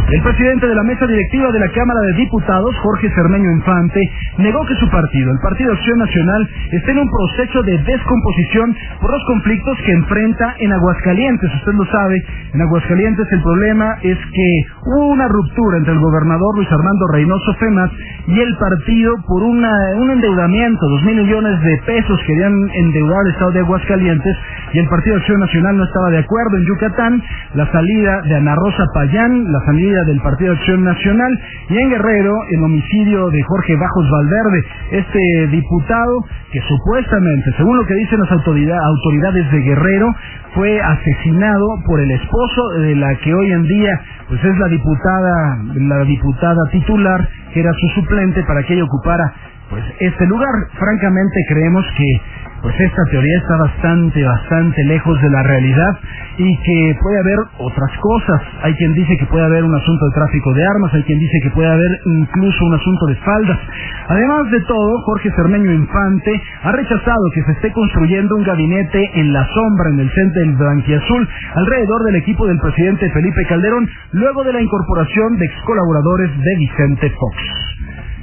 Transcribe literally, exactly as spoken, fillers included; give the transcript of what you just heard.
El presidente de la mesa directiva de la Cámara de Diputados, Jorge Cermeño Infante, negó que su partido, el Partido Acción Nacional, esté en un proceso de descomposición por los conflictos que enfrenta en Aguascalientes. Usted lo sabe, en Aguascalientes el problema es que hubo una ruptura entre el gobernador Luis Armando Reynoso Femat y el partido por una, un endeudamiento, dos mil millones de pesos querían endeudar al estado de Aguascalientes, y el Partido Acción Nacional no estaba de acuerdo. En Yucatán, la salida de Ana Rosa Payán, la salida del Partido Acción Nacional, y en Guerrero, el homicidio de Jorge Bajos Valverde, este diputado que supuestamente, según lo que dicen las autoridad, autoridades de Guerrero, fue asesinado por el esposo de la que hoy en día pues es la diputada, la diputada titular, que era su suplente para que ella ocupara pues este lugar. Francamente creemos que pues esta teoría está bastante, bastante lejos de la realidad y que puede haber otras cosas. Hay quien dice que puede haber un asunto de tráfico de armas, hay quien dice que puede haber incluso un asunto de faldas. Además de todo, Jorge Cermeño Infante ha rechazado que se esté construyendo un gabinete en la sombra en el centro del Blanquiazul alrededor del equipo del presidente Felipe Calderón, luego de la incorporación de ex colaboradores de Vicente Fox.